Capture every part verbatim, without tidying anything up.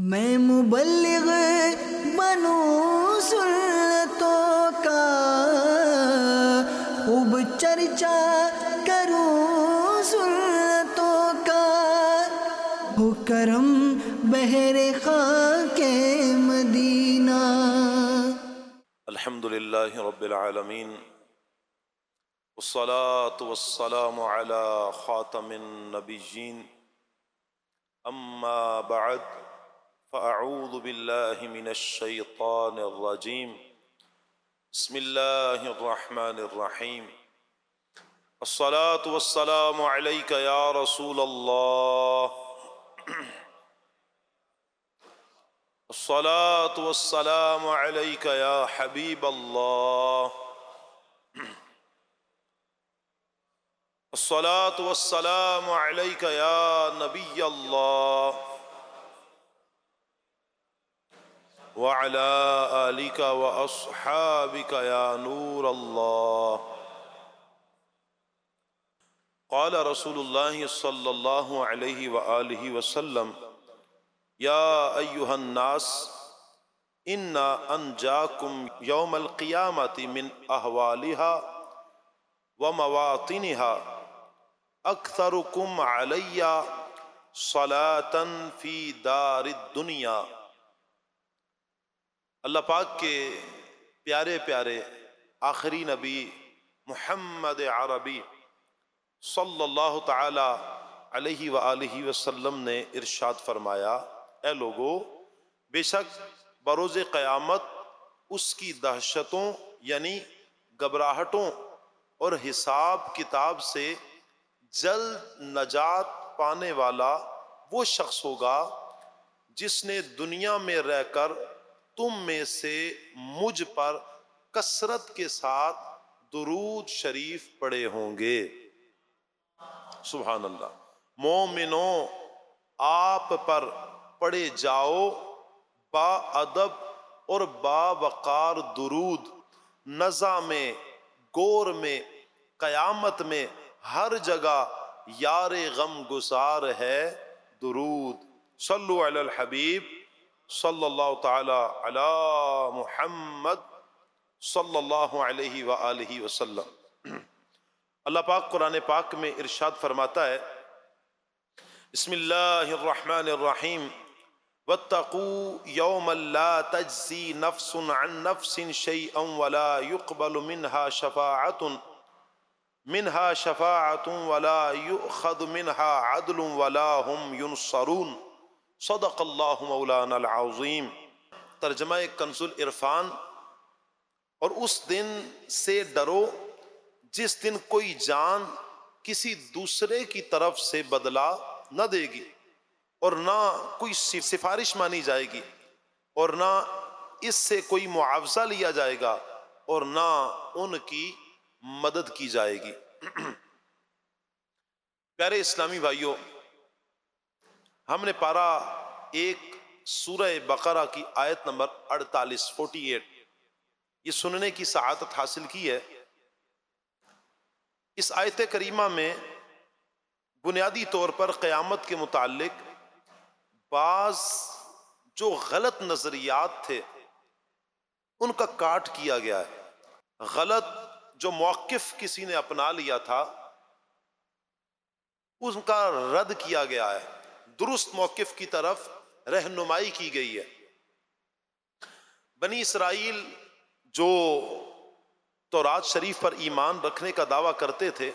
میں مبلغ بنوں سنتوں کا، خوب چرچا کروں سنتوں کا، ہو کرم بہر خاک مدینہ۔ الحمدللہ رب العالمین، والصلاة والسلام علی خاتم النبیین، اما بعد فاعوذ باللہ من الشیطان الرجیم، بسم اللہ الرحمن الرحیم۔ الصلاة والسلام علیک یا رسول اللہ، الصلاة والسلام علیک یا حبیب اللہ، الصلاة والسلام علیک یا نبی اللہ، وعلى آلک واصحابک یا نور اللہ۔ قال رسول اللہ صلی اللہ علیہ وآلہ وسلم، یا ایہا الناس انا انجاکم یوم القیامت من احوالها ومواطنها اکثرکم علی صلاة فی دار الدنیا۔ اللہ پاک کے پیارے پیارے آخری نبی محمد عربی صلی اللہ تعالی علیہ وآلہ وسلم نے ارشاد فرمایا، اے لوگو، بے شک بروز قیامت اس کی دہشتوں یعنی گھبراہٹوں اور حساب کتاب سے جلد نجات پانے والا وہ شخص ہوگا جس نے دنیا میں رہ کر تم میں سے مجھ پر کثرت کے ساتھ درود شریف پڑھے ہوں گے۔ سبحان اللہ۔ مومنوں، آپ پر پڑھے جاؤ با ادب اور با وقار درود، نزا میں، گور میں، قیامت میں ہر جگہ یار غم گسار ہے درود۔ صلو علی الحبیب صلی اللہ تعالی علی محمد صلی اللہ علیہ وآلہ وسلم۔ اللہ پاک قرآن پاک میں ارشاد فرماتا ہے، بسم اللہ الرحمن الرحیم، واتقوا یوما لا تجزی نفس عن نفس شیئا ولا يقبل منها شفاعة منها شفاعة ولا يؤخذ منها عدل ولا هم ينصرون، صدق اللہ مولانا العظیم۔ ترجمہ کنز العرفان۔ اور اس دن سے ڈرو جس دن کوئی جان کسی دوسرے کی طرف سے بدلہ نہ دے گی، اور نہ کوئی سفارش مانی جائے گی، اور نہ اس سے کوئی معاوضہ لیا جائے گا، اور نہ ان کی مدد کی جائے گی۔ پیارے اسلامی بھائیوں، ہم نے پارہ ایک سورہ بقرہ کی آیت نمبر اڑتالیس فورٹی ایٹ یہ سننے کی سعادت حاصل کی ہے۔ اس آیت کریمہ میں بنیادی طور پر قیامت کے متعلق بعض جو غلط نظریات تھے ان کا کاٹ کیا گیا ہے۔ غلط جو موقف کسی نے اپنا لیا تھا اس کا رد کیا گیا ہے، درست موقف کی طرف رہنمائی کی گئی ہے۔ بنی اسرائیل جو تورات شریف پر ایمان رکھنے کا دعویٰ کرتے تھے،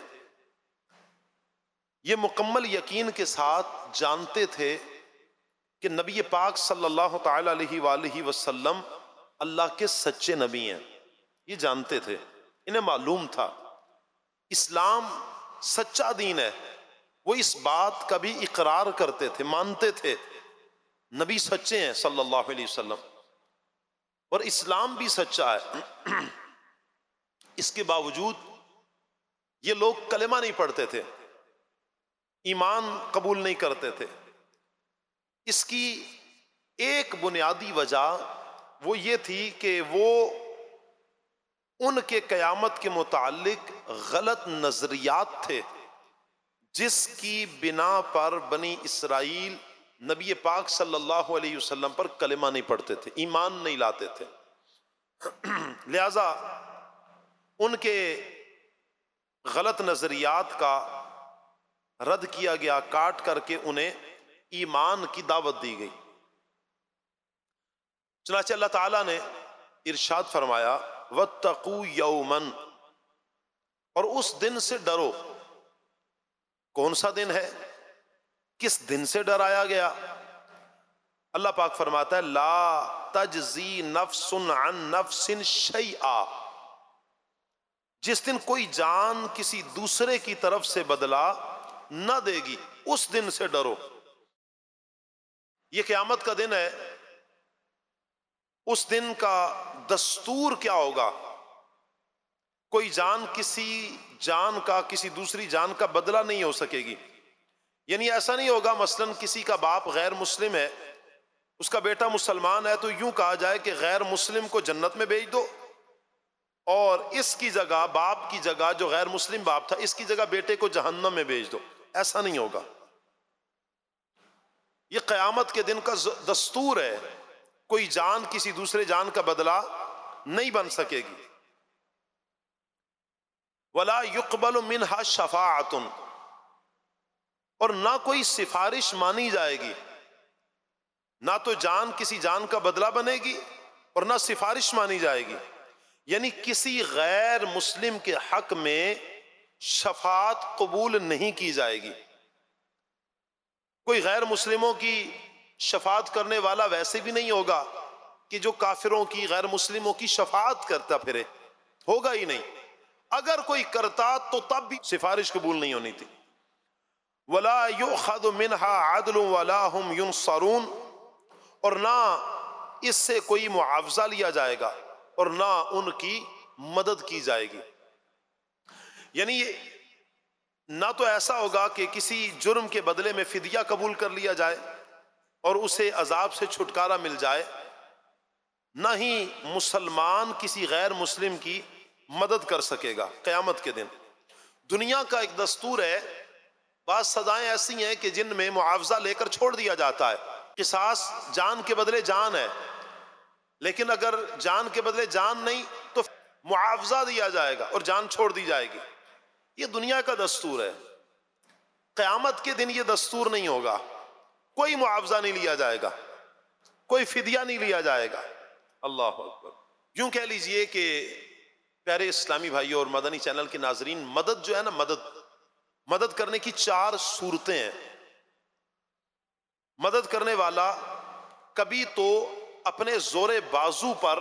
یہ مکمل یقین کے ساتھ جانتے تھے کہ نبی پاک صلی اللہ تعالی علیہ وآلہ وسلم اللہ کے سچے نبی ہیں، یہ جانتے تھے، انہیں معلوم تھا اسلام سچا دین ہے۔ وہ اس بات کا بھی اقرار کرتے تھے، مانتے تھے نبی سچے ہیں صلی اللہ علیہ وسلم، اور اسلام بھی سچا ہے۔ اس کے باوجود یہ لوگ کلمہ نہیں پڑھتے تھے، ایمان قبول نہیں کرتے تھے۔ اس کی ایک بنیادی وجہ وہ یہ تھی کہ وہ ان کے قیامت کے متعلق غلط نظریات تھے جس کی بنا پر بنی اسرائیل نبی پاک صلی اللہ علیہ وسلم پر کلمہ نہیں پڑھتے تھے، ایمان نہیں لاتے تھے، لہذا ان کے غلط نظریات کا رد کیا گیا، کاٹ کر کے انہیں ایمان کی دعوت دی گئی۔ چنانچہ اللہ تعالیٰ نے ارشاد فرمایا وَاتَّقُوا يَوْمًا، اور اس دن سے ڈرو۔ کون سا دن ہے؟ کس دن سے ڈرایا گیا؟ اللہ پاک فرماتا ہے لا تجزی نفس عن نفس شیئا، جس دن کوئی جان کسی دوسرے کی طرف سے بدلہ نہ دے گی، اس دن سے ڈرو۔ یہ قیامت کا دن ہے، اس دن کا دستور کیا ہوگا؟ کوئی جان کسی جان کا کسی دوسری جان کا بدلہ نہیں ہو سکے گی۔ یعنی ایسا نہیں ہوگا مثلاً کسی کا باپ غیر مسلم ہے، اس کا بیٹا مسلمان ہے، تو یوں کہا جائے کہ غیر مسلم کو جنت میں بھیج دو اور اس کی جگہ باپ کی جگہ جو غیر مسلم باپ تھا اس کی جگہ بیٹے کو جہنم میں بھیج دو، ایسا نہیں ہوگا۔ یہ قیامت کے دن کا دستور ہے، کوئی جان کسی دوسرے جان کا بدلہ نہیں بن سکے گی۔ وَلَا يُقْبَلُ مِنْهَا شَفَاعَةٌ، اور نہ کوئی سفارش مانی جائے گی، نہ تو جان کسی جان کا بدلہ بنے گی اور نہ سفارش مانی جائے گی۔ یعنی کسی غیر مسلم کے حق میں شفاعت قبول نہیں کی جائے گی۔ کوئی غیر مسلموں کی شفاعت کرنے والا ویسے بھی نہیں ہوگا کہ جو کافروں کی غیر مسلموں کی شفاعت کرتا پھرے، ہوگا ہی نہیں۔ اگر کوئی کرتا تو تب بھی سفارش قبول نہیں ہونی تھی۔ وَلَا يُؤْخَذُ مِنْهَا عَدْلٌ وَلَا هُمْ يُنصَرُونَ، اور نہ اس سے کوئی معاوضہ لیا جائے گا اور نہ ان کی مدد کی جائے گی۔ یعنی نہ تو ایسا ہوگا کہ کسی جرم کے بدلے میں فدیہ قبول کر لیا جائے اور اسے عذاب سے چھٹکارا مل جائے، نہ ہی مسلمان کسی غیر مسلم کی مدد کر سکے گا قیامت کے دن۔ دنیا کا ایک دستور ہے، بعض سزائیں ایسی ہیں کہ جن میں معاوضہ لے کر چھوڑ دیا جاتا ہے، قصاص جان کے بدلے جان ہے، لیکن اگر جان کے بدلے جان نہیں تو معاوضہ دیا جائے گا اور جان چھوڑ دی جائے گی۔ یہ دنیا کا دستور ہے، قیامت کے دن یہ دستور نہیں ہوگا، کوئی معاوضہ نہیں لیا جائے گا، کوئی فدیہ نہیں لیا جائے گا۔ اللہ اکبر۔ یوں کہہ لیجئے کہ پیارے اسلامی بھائیوں اور مدنی چینل کے ناظرین، مدد جو ہے نا، مدد مدد کرنے کی چار صورتیں ہیں۔ مدد کرنے والا کبھی تو اپنے زور بازو پر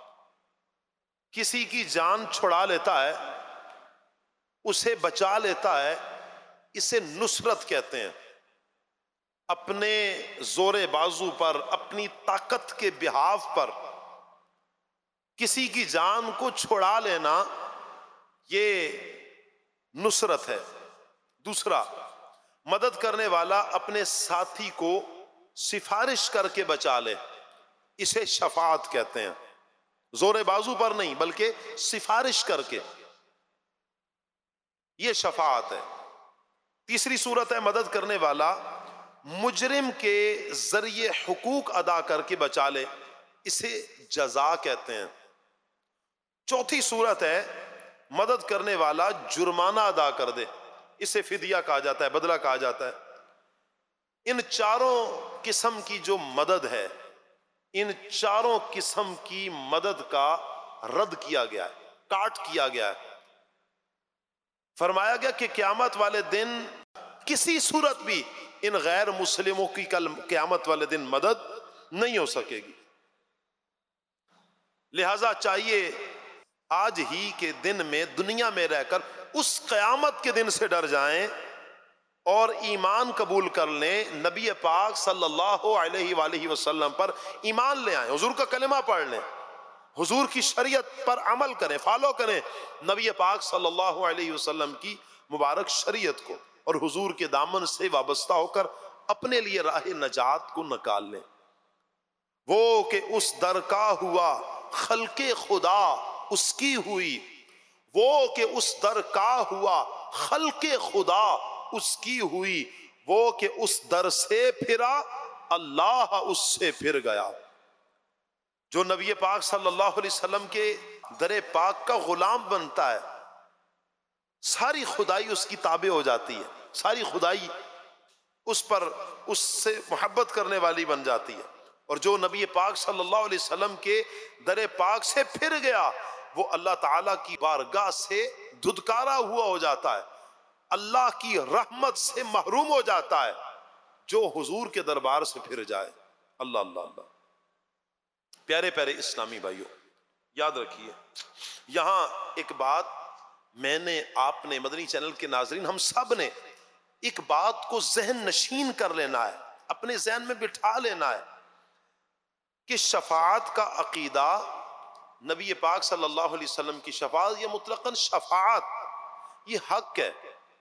کسی کی جان چھڑا لیتا ہے، اسے بچا لیتا ہے، اسے نصرت کہتے ہیں۔ اپنے زور بازو پر، اپنی طاقت کے بحاف پر کسی کی جان کو چھڑا لینا، یہ نصرت ہے۔ دوسرا، مدد کرنے والا اپنے ساتھی کو سفارش کر کے بچا لے، اسے شفاعت کہتے ہیں۔ زور بازو پر نہیں بلکہ سفارش کر کے، یہ شفاعت ہے۔ تیسری صورت ہے مدد کرنے والا مجرم کے ذریعے حقوق ادا کر کے بچا لے، اسے جزا کہتے ہیں۔ چوتھی صورت ہے مدد کرنے والا جرمانہ ادا کر دے، اسے فدیہ کہا جاتا ہے، بدلہ کہا جاتا ہے۔ ان چاروں قسم کی جو مدد ہے، ان چاروں قسم کی مدد کا رد کیا گیا ہے، کاٹ کیا گیا ہے۔ فرمایا گیا کہ قیامت والے دن کسی صورت بھی ان غیر مسلموں کی کل قیامت والے دن مدد نہیں ہو سکے گی۔ لہذا چاہیے آج ہی کے دن میں دنیا میں رہ کر اس قیامت کے دن سے ڈر جائیں اور ایمان قبول کر لیں، نبی پاک صلی اللہ علیہ وآلہ وسلم پر ایمان لے آئیں، حضور کا کلمہ پڑھ لیں، حضور کی شریعت پر عمل کریں، فالو کریں نبی پاک صلی اللہ علیہ وسلم کی مبارک شریعت کو، اور حضور کے دامن سے وابستہ ہو کر اپنے لیے راہ نجات کو نکال لیں۔ وہ کہ اس در کا ہوا خلق خدا اس کی ہوئی، وہ کہ اس در کا ہوا خلق خدا اس کی ہوئی، وہ کہ اس در سے پھرا اللہ اس سے پھر گیا۔ جو نبی پاک صلی اللہ علیہ وسلم کے در پاک کا غلام بنتا ہے ساری خدائی اس کی تابع ہو جاتی ہے، ساری خدائی اس پر اس سے محبت کرنے والی بن جاتی ہے۔ اور جو نبی پاک صلی اللہ علیہ وسلم کے در پاک سے پھر گیا وہ اللہ تعالیٰ کی بارگاہ سے دھدکارا ہوا ہو جاتا ہے، اللہ کی رحمت سے محروم ہو جاتا ہے۔ جو حضور کے دربار سے پھر جائے، اللہ اللہ اللہ۔ پیارے پیارے اسلامی بھائیوں، یاد رکھیے یہاں ایک بات میں نے، آپ نے، مدنی چینل کے ناظرین، ہم سب نے ایک بات کو ذہن نشین کر لینا ہے، اپنے ذہن میں بٹھا لینا ہے کہ شفاعت کا عقیدہ، نبی پاک صلی اللہ علیہ وسلم کی شفاعت، یہ مطلقاً شفاعت، یہ حق ہے۔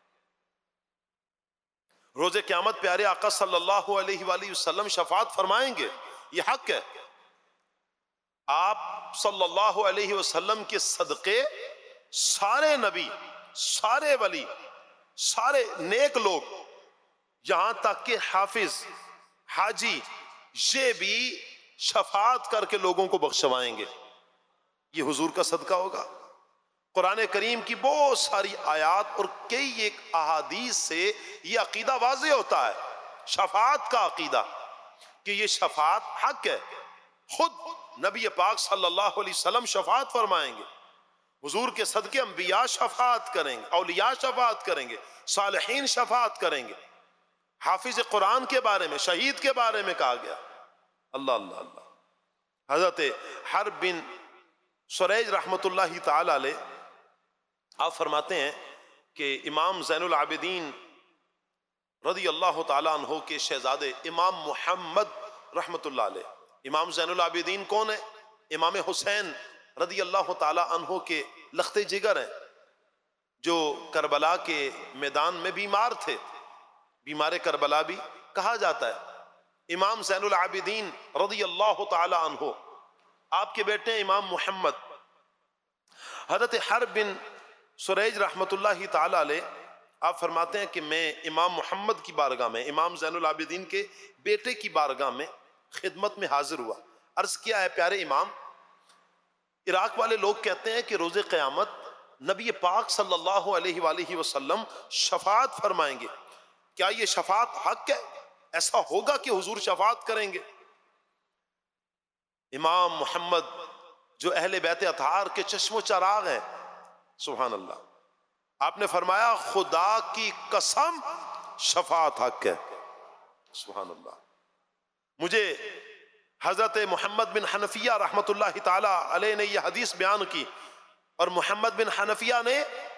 روز قیامت پیارے آقا صلی اللہ علیہ وآلہ وسلم شفاعت فرمائیں گے، یہ حق ہے۔ آپ صلی اللہ علیہ وسلم کے صدقے سارے نبی، سارے ولی، سارے نیک لوگ، یہاں تک کہ حافظ، حاجی، یہ بھی شفاعت کر کے لوگوں کو بخشوائیں گے۔ یہ حضور کا صدقہ ہوگا۔ قرآن کریم کی بہت ساری آیات اور کئی ایک احادیث سے یہ عقیدہ واضح ہوتا ہے، شفاعت کا عقیدہ، کہ یہ شفاعت حق ہے۔ خود نبی پاک صلی اللہ علیہ وسلم شفاعت فرمائیں گے، حضور کے صدقے انبیاء شفاعت کریں گے، اولیاء شفاعت کریں گے، صالحین شفاعت کریں گے۔ حافظ قرآن کے بارے میں، شہید کے بارے میں کہا گیا، اللہ اللہ اللہ۔ حضرت حرب بن سریج رحمت اللہ تعالی علیہ آپ فرماتے ہیں کہ امام زین العابدین رضی اللہ تعالیٰ عنہ کے شہزادے امام محمد رحمت اللہ علیہ، امام زین العابدین کون ہے؟ امام حسین رضی اللہ تعالیٰ عنہ کے لخت جگر ہیں، جو کربلا کے میدان میں بیمار تھے، بیمار کربلا بھی کہا جاتا ہے۔ امام زین العابدین رضی اللہ تعالیٰ عنہ، آپ کے بیٹے امام محمد، حضرت حرب بن سریج رحمت اللہ تعالیٰ علیہ آپ فرماتے ہیں کہ میں امام محمد کی بارگاہ میں، امام زین العابدین کے بیٹے کی بارگاہ میں خدمت میں حاضر ہوا۔ عرض کیا ہے پیارے امام، عراق والے لوگ کہتے ہیں کہ روز قیامت نبی پاک صلی اللہ علیہ وآلہ وسلم شفاعت فرمائیں گے، کیا یہ شفاعت حق ہے؟ ایسا ہوگا کہ حضور شفاعت کریں گے؟ امام محمد جو اہل بیت اطہار کے چشم و چراغ ہیں، سبحان اللہ، آپ نے فرمایا خدا کی قسم شفاعت حق ہے، سبحان اللہ۔ مجھے حضرت محمد بن حنفیہ رحمت اللہ تعالی علیہ نے یہ حدیث بیان کی، اور محمد بن حنفیہ نے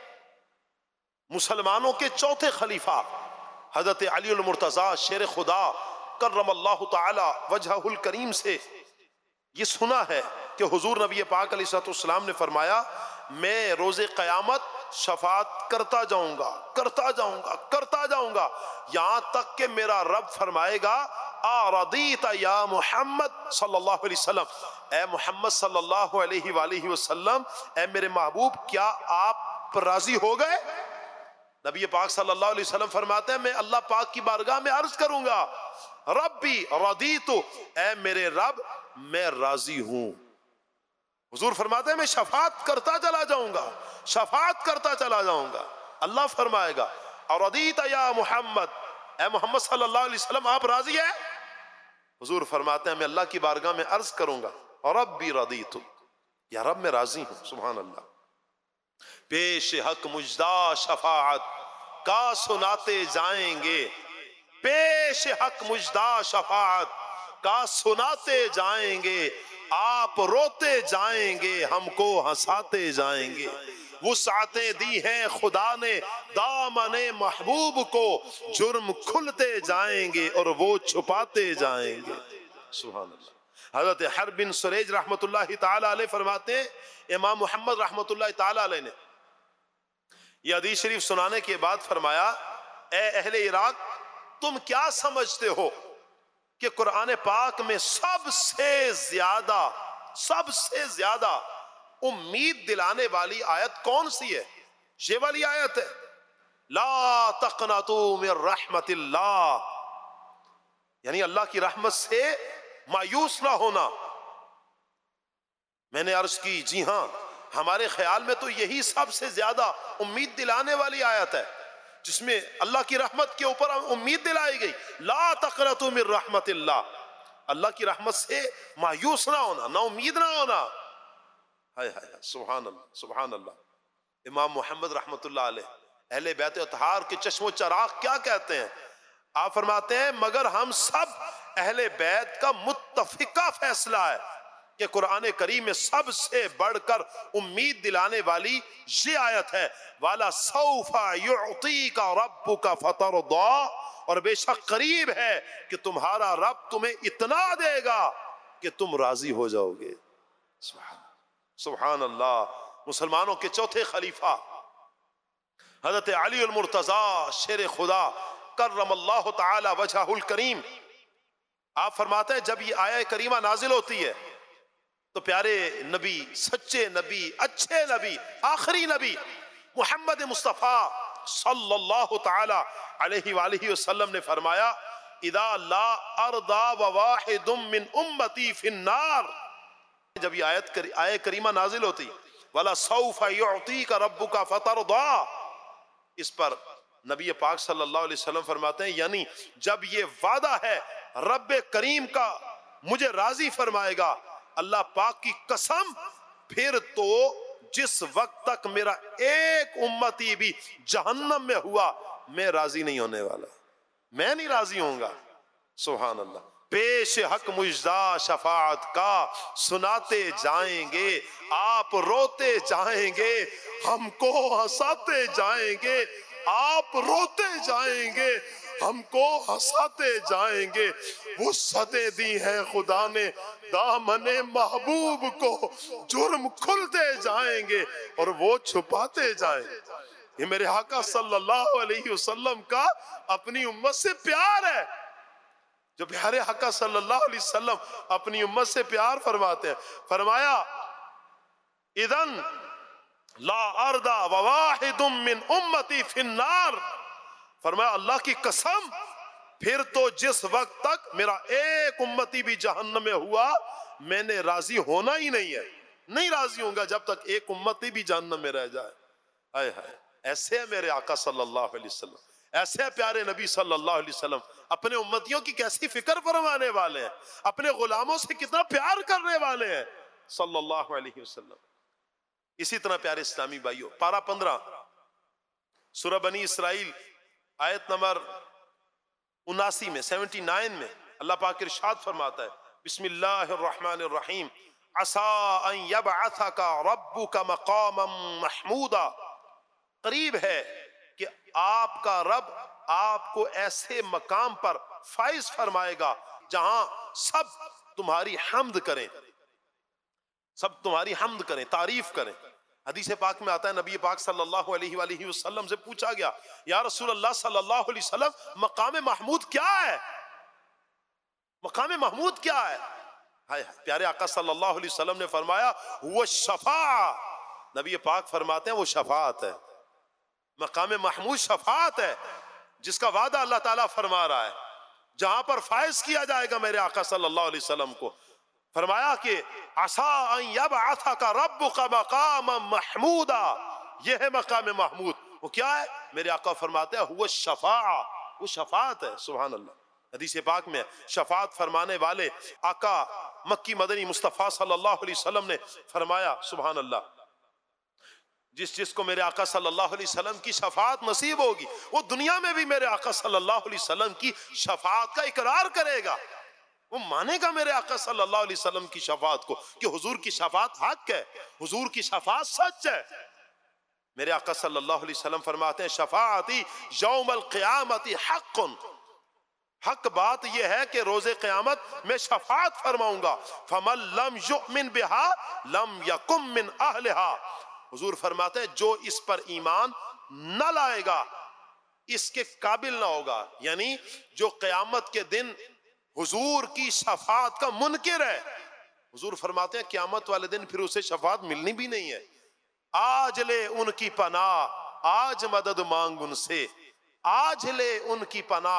مسلمانوں کے چوتھے خلیفہ حضرت علی المرتضیٰ شیر خدا کرم اللہ تعالی وجہہ الکریم سے یہ سنا ہے کہ حضور نبی پاک علیہ السلام نے فرمایا میں روز قیامت شفاعت کرتا جاؤں گا، کرتا جاؤں گا، کرتا جاؤں گا، یہاں تک کہ میرا رب فرمائے گا آرضیت یا محمد صلی اللہ علیہ وسلم، اے محمد صلی اللہ علیہ وآلہ وسلم، اے میرے محبوب کیا آپ راضی ہو گئے؟ نبی پاک صلی اللہ علیہ وسلم فرماتے ہیں میں اللہ پاک کی بارگاہ میں عرض کروں گا ربی رضیت، اے میرے رب میں راضی ہوں۔ حضور فرماتے ہیں میں شفاعت کرتا چلا جاؤں گا، شفاعت کرتا چلا جاؤں گا۔ اللہ فرمائے گا رضیت یا محمد، اے محمد صلی اللہ علیہ وسلم آپ راضی ہیں؟ حضور فرماتے ہیں میں اللہ کی بارگاہ میں عرض کروں گا ربی رضیت، یا رب میں راضی ہوں، سبحان اللہ۔ پیش حق مجدہ شفاعت کا سناتے جائیں گے، پیش حق مجدہ شفاعت کا سناتے جائیں گے، آپ روتے جائیں گے ہم کو ہنساتے جائیں گے، وسعتیں دی ہیں خدا نے دامن محبوب کو، جرم کھلتے جائیں گے اور وہ چھپاتے جائیں گے، سبحان اللہ۔ حضرت حرب بن سریج رحمت اللہ تعالی علیہ فرماتے ہیں امام محمد رحمت اللہ تعالی علیہ نے یہ حدیث شریف سنانے کے بعد فرمایا اے اہل عراق تم کیا سمجھتے ہو کہ قرآن پاک میں سب سے زیادہ سب سے زیادہ امید دلانے والی آیت کون سی ہے؟ یہ والی آیت ہے لا تقنطوا من رحمت اللہ۔ یعنی اللہ کی رحمت سے مایوس نہ ہونا. میں نے عرض کی جی ہاں ہمارے خیال میں تو یہی سب سے زیادہ امید دلانے والی آیت ہے جس میں اللہ کی رحمت کے اوپر امید دلائی گئی. لا تقنطوا من رحمت اللہ, اللہ کی رحمت سے مایوس نہ ہونا, نا امید نہ ہونا. ہائے ہائے سبحان اللہ سبحان اللہ. امام محمد رحمت اللہ علیہ اہل بیت اطہار کے چشم و چراغ کیا کہتے ہیں؟ آپ فرماتے ہیں مگر ہم سب اہل بیت کا متفقہ فیصلہ ہے کہ قرآن کریم میں سب سے بڑھ کر امید دلانے والی یہ آیت ہے والا سوف یعطیک ربک فترضی, اور بے شک قریب ہے کہ تمہارا رب تمہیں اتنا دے گا کہ تم راضی ہو جاؤ گے. سبحان سبحان اللہ. مسلمانوں کے چوتھے خلیفہ حضرت علی المرتضی شیر خدا کرم اللہ تعالی وجہہ الکریم, آپ فرماتے ہیں جب یہ آیہ کریمہ نازل ہوتی ہے تو پیارے نبی, سچے نبی, اچھے نبی, آخری نبی محمد مصطفیٰ صلی اللہ تعالی علیہ وآلہ وسلم نے فرمایا اذا لا ارضى وواحد من امتی فی النار. جب یہ آیت آیہ کریمہ نازل ہوتی وَلَا سَوْفَ يُعْطِيكَ رَبُّكَ فَتَرْضَى, اس پر نبی پاک صلی اللہ علیہ وسلم فرماتے ہیں یعنی جب یہ وعدہ ہے رب کریم کا مجھے راضی فرمائے گا, اللہ پاک کی قسم پھر تو جس وقت تک میرا ایک امتی بھی جہنم میں ہوا میں راضی نہیں ہونے والا, میں نہیں راضی ہوں گا. سبحان اللہ. پیش حق مجدہ شفاعت کا سناتے جائیں گے, آپ روتے جائیں گے, ہم کو ہنساتے جائیں گے, آپ روتے جائیں گے, ہم کو ہنساتے جائیں گے. وہ صدے دی ہیں خدا نے دامن محبوب کو, جرم کھلتے جائیں گے اور وہ چھپاتے جائیں گے. یہ میرے آقا صلی اللہ علیہ وسلم کا اپنی امت سے پیار ہے. جو پیارے آقا صلی اللہ علیہ وسلم اپنی امت سے پیار فرماتے ہیں. فرمایا اذن لا ارضى وواحد من امتی فی النار, فرمایا اللہ کی قسم پھر تو جس وقت تک میرا ایک امتی بھی جہنم میں ہوا میں نے راضی ہونا ہی نہیں ہے, نہیں راضی ہوں گا جب تک ایک امتی بھی جہنم میں رہ جائے. ہائے ہائے, ایسے ہے میرے آقا صلی اللہ علیہ وسلم, ایسے ہے پیارے نبی صلی اللہ علیہ وسلم, اپنے امتیوں کی کیسی فکر فرمانے والے ہیں, اپنے غلاموں سے کتنا پیار کرنے والے ہیں صلی اللہ علیہ وسلم. اسی طرح پیارے اسلامی بھائیوں, پارہ پندرہ سورہ بنی اسرائیل آیت نمبر اناسی میں سیونٹی نائن میں اللہ پاک ارشاد فرماتا ہے بسم اللہ الرحمن الرحیم عسیٰ ان یبعثک ربک مقاما محمودا, قریب ہے کہ آپ کا رب آپ کو ایسے مقام پر فائز فرمائے گا جہاں سب تمہاری حمد کریں, سب تمہاری حمد کریں, تعریف کریں. حدیث پاک میں آتا ہے نبی پاک صلی اللہ علیہ وآلہ وسلم سے پوچھا گیا یا رسول اللہ صلی اللہ علیہ وسلم مقام محمود کیا ہے, مقام محمود کیا ہے؟ ہائے پیارے آقا صلی اللہ علیہ وسلم نے فرمایا وہ شفاعہ, نبی پاک فرماتے ہیں وہ شفاعت ہے. مقام محمود شفاعت ہے جس کا وعدہ اللہ تعالیٰ فرما رہا ہے, جہاں پر فائز کیا جائے گا میرے آقا صلی اللہ علیہ وسلم کو. فرمایا کہ عسیٰ ان یبعثک ربک مقاما محمودا, یہ ہے مقام محمود. وہ کیا ہے؟ میرے آقا فرماتے ہیں هو الشفاعہ, وہ شفاعت ہے. سبحان اللہ. حدیث پاک میں شفاعت فرمانے والے آقا مکی مدنی مصطفیٰ صلی اللہ علیہ وسلم نے فرمایا سبحان اللہ, جس جس کو میرے آقا صلی اللہ علیہ وسلم کی شفاعت نصیب ہوگی وہ دنیا میں بھی میرے آقا صلی اللہ علیہ وسلم کی شفاعت کا اقرار کرے گا, وہ مانے گا میرے آقا صلی اللہ علیہ وسلم کی شفاعت کو کہ حضور کی شفاعت حق ہے, حضور کی شفاعت سچ ہے. میرے آقا صلی اللہ علیہ وسلم فرماتے ہیں شفاعتی یوم القیامت حق, حق بات یہ ہے کہ روز قیامت میں شفاعت فرماؤں گا. فمن لم یؤمن بها لم یکن من اہلها, حضور فرماتے ہیں جو اس پر ایمان نہ لائے گا اس کے قابل نہ ہوگا. یعنی جو قیامت کے دن حضور کی شفاعت کا منکر ہے, حضور فرماتے ہیں قیامت والے دن پھر اسے شفاعت ملنی بھی نہیں ہے. آج لے ان کی پناہ, آج مدد مانگ ان سے, آج لے ان کی پناہ,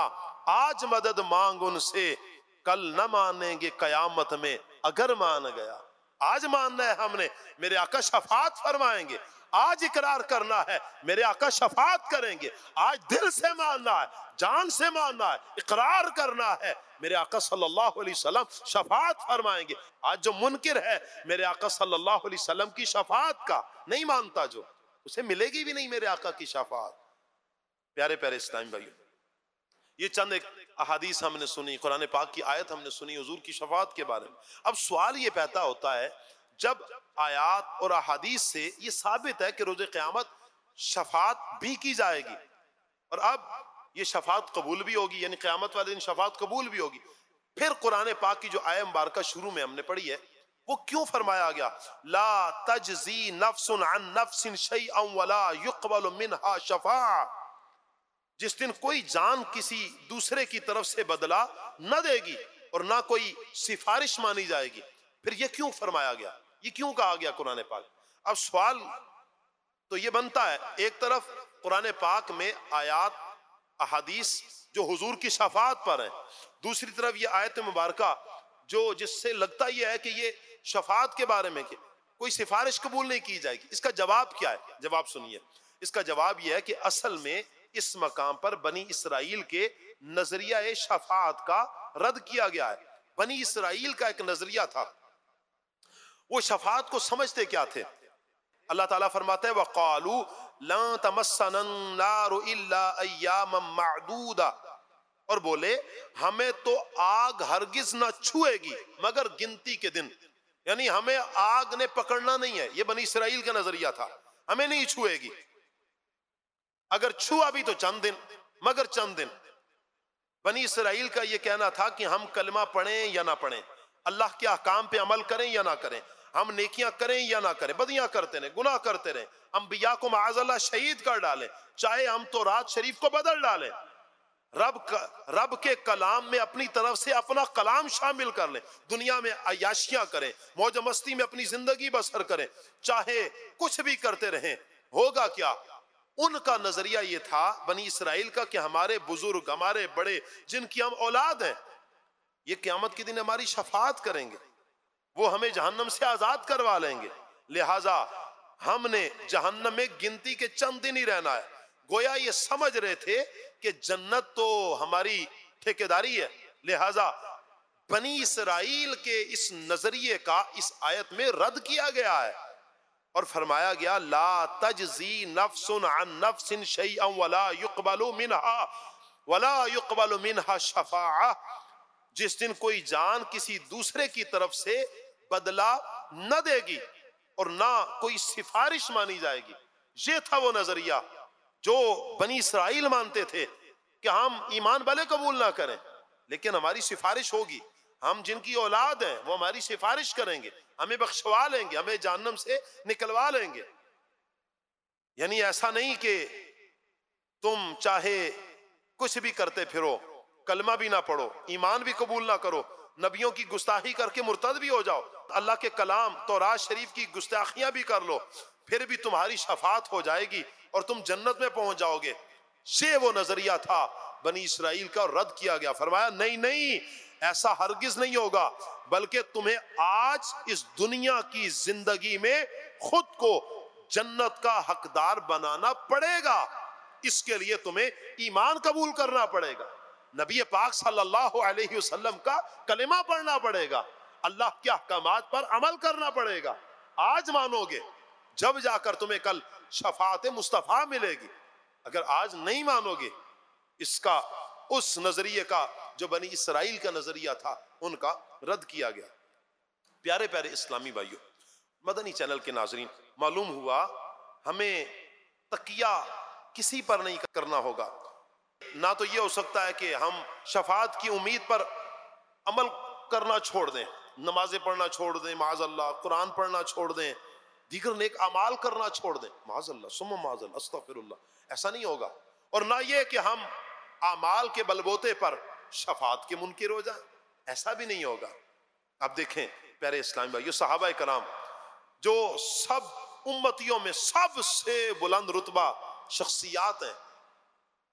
آج مدد مانگ ان سے، کل نہ مانیں گے قیامت میں اگر مان گیا۔ آج ماننا ہے ہم نے، میرے آقا شفاعت فرمائیں گے۔ آج اقرار کرنا ہے، میرے آقا شفاعت کریں گے۔ آج دل سے ماننا ہے، جان سے ماننا ہے، اقرار کرنا ہے، میرے آقا صلی اللہ علیہ وسلم شفاعت فرمائیں گے۔ آج جو منکر ہے میرے آقا صلی اللہ علیہ وسلم کی شفاعت کا، نہیں مانتا جو، اسے ملے گی بھی نہیں میرے آقا کی شفاعت۔ پیارے پیارے اسلامی بھائیو، یہ چند ایک احادیث ہم نے سنی، قرآن پاک کی آیت ہم نے سنی حضور کی شفاعت کے بارے میں۔ اب سوال یہ پیدا ہوتا ہے، جب آیات اور احادیث سے یہ ثابت ہے کہ روز قیامت شفاعت بھی کی جائے گی، اور اب یہ شفاعت قبول بھی ہوگی، یعنی قیامت والے دن شفاعت قبول بھی ہوگی، پھر قرآن پاک کی جو آیہ مبارکہ شروع میں ہم نے پڑھی ہے وہ کیوں فرمایا گیا لا تجزی نفس عن نفس شیئا ولا يقبل منها شفاعہ؟ جس دن کوئی جان کسی دوسرے کی طرف سے بدلہ نہ دے گی اور نہ کوئی سفارش مانی جائے گی، پھر یہ کیوں فرمایا گیا، یہ کیوں کہا گیا قرآن پاک؟ اب سوال تو یہ بنتا ہے، ایک طرف قرآن پاک میں آیات احادیث جو حضور کی شفاعت پر ہیں، دوسری طرف یہ آیت مبارکہ جو جس سے لگتا یہ ہے کہ یہ شفاعت کے بارے میں کہ کوئی سفارش قبول نہیں کی جائے گی۔ اس کا جواب کیا ہے؟ جواب سنیے، اس کا جواب یہ ہے کہ اصل میں اس مقام پر بنی اسرائیل کے نظریہ شفاعت کا رد کیا گیا ہے۔ بنی اسرائیل کا ایک نظریہ تھا، وہ شفاعت کو سمجھتے کیا تھے؟ اللہ تعالیٰ فرماتا ہے وَقَالُوا لَن تَمَسَّنَا النَّارُ إِلَّا أَيَّامًا مَعْدُودًا، اور بولے ہمیں تو آگ ہرگز نہ چھوئے گی مگر گنتی کے دن، یعنی ہمیں آگ نے پکڑنا نہیں ہے۔ یہ بنی اسرائیل کا نظریہ تھا، ہمیں نہیں چھوئے گی، اگر چھوا بھی تو چند دن، مگر چند دن۔ بنی اسرائیل کا یہ کہنا تھا کہ ہم کلمہ پڑھیں یا نہ پڑھیں، اللہ کے احکام پہ عمل کریں یا نہ کریں، ہم نیکیاں کریں یا نہ کریں، بدیاں کرتے رہیں، گناہ کرتے رہیں، انبیاء کو معاذ اللہ شہید کر ڈالیں، چاہے ہم تو رات شریف کو بدل ڈالیں، رب کا رب کے کلام میں اپنی طرف سے اپنا کلام شامل کر لیں، دنیا میں عیاشیاں کریں، موج مستی میں اپنی زندگی بسر کریں، چاہے کچھ بھی کرتے رہیں، ہوگا کیا؟ ان کا نظریہ یہ تھا بنی اسرائیل کا کہ ہمارے بزرگ، ہمارے بڑے جن کی ہم اولاد ہیں، یہ قیامت کے دن ہماری شفاعت کریں گے، وہ ہمیں جہنم سے آزاد کروا لیں گے، لہٰذا ہم نے جہنم میں گنتی کے چند دن ہی رہنا ہے۔ گویا یہ سمجھ رہے تھے کہ جنت تو ہماری ٹھیکیداری ہے، لہٰذا بنی اسرائیل کے اس نظریے کا اس آیت میں رد کیا گیا ہے، اور فرمایا گیا لا تجزی نفس عن نفس شیئا ولا يقبل منها ولا يقبل منها شفاعہ، جس دن کوئی جان کسی دوسرے کی طرف سے بدلہ نہ دے گی اور نہ کوئی سفارش مانی جائے گی۔ یہ تھا وہ نظریہ جو بنی اسرائیل مانتے تھے کہ ہم ایمان بھلے قبول نہ کریں لیکن ہماری سفارش ہوگی، ہم جن کی اولاد ہیں وہ ہماری سفارش کریں گے، ہمیں بخشوا لیں گے، ہمیں جہنم سے نکلوا لیں گے۔ یعنی ایسا نہیں کہ تم چاہے کچھ بھی کرتے پھرو، کلمہ بھی نہ پڑھو، ایمان بھی قبول نہ کرو، نبیوں کی گستاخی کر کے مرتد بھی ہو جاؤ، اللہ کے کلام تورات شریف کی گستاخیاں بھی کر لو، پھر بھی تمہاری شفاعت ہو جائے گی اور تم جنت میں پہنچ جاؤ گے۔ یہ وہ نظریہ تھا بنی اسرائیل کا، رد کیا گیا، فرمایا نہیں نہیں، ایسا ہرگز نہیں ہوگا، بلکہ تمہیں آج اس دنیا کی زندگی میں خود کو جنت کا حقدار بنانا پڑے گا، اس کے لیے تمہیں ایمان قبول کرنا پڑے گا، نبی پاک صلی اللہ علیہ وسلم کا کلمہ پڑھنا پڑے گا، اللہ کے احکامات پر عمل کرنا پڑے گا۔ آج مانو گے جب جا کر تمہیں کل شفاعت مصطفیٰ ملے گی، اگر آج نہیں مانو گے اس کا اس نظریے کا جو بنی اسرائیل کا نظریہ تھا ان کا رد کیا گیا۔ پیارے پیارے اسلامی بھائیوں، مدنی چینل کے ناظرین، معلوم ہوا ہمیں تقیہ کسی پر نہیں کرنا ہوگا، نہ تو یہ ہو سکتا ہے کہ ہم شفاعت کی امید پر عمل کرنا چھوڑ دیں، نمازیں پڑھنا چھوڑ دیں معاذ اللہ، قرآن پڑھنا چھوڑ دیں، دیگر نیک اعمال کرنا چھوڑ دیں معاذ اللہ ثم معاذ اللہ استغفر اللہ، ایسا نہیں ہوگا، اور نہ یہ کہ ہم اعمال کے بلبوتے پر شفاعت کے منکر ہو جائیں، ایسا بھی نہیں ہوگا۔ اب دیکھیں پیارے اسلامی بھائیو، صحابہ کرام جو سب امتیوں میں سب سے بلند رتبہ شخصیات ہیں،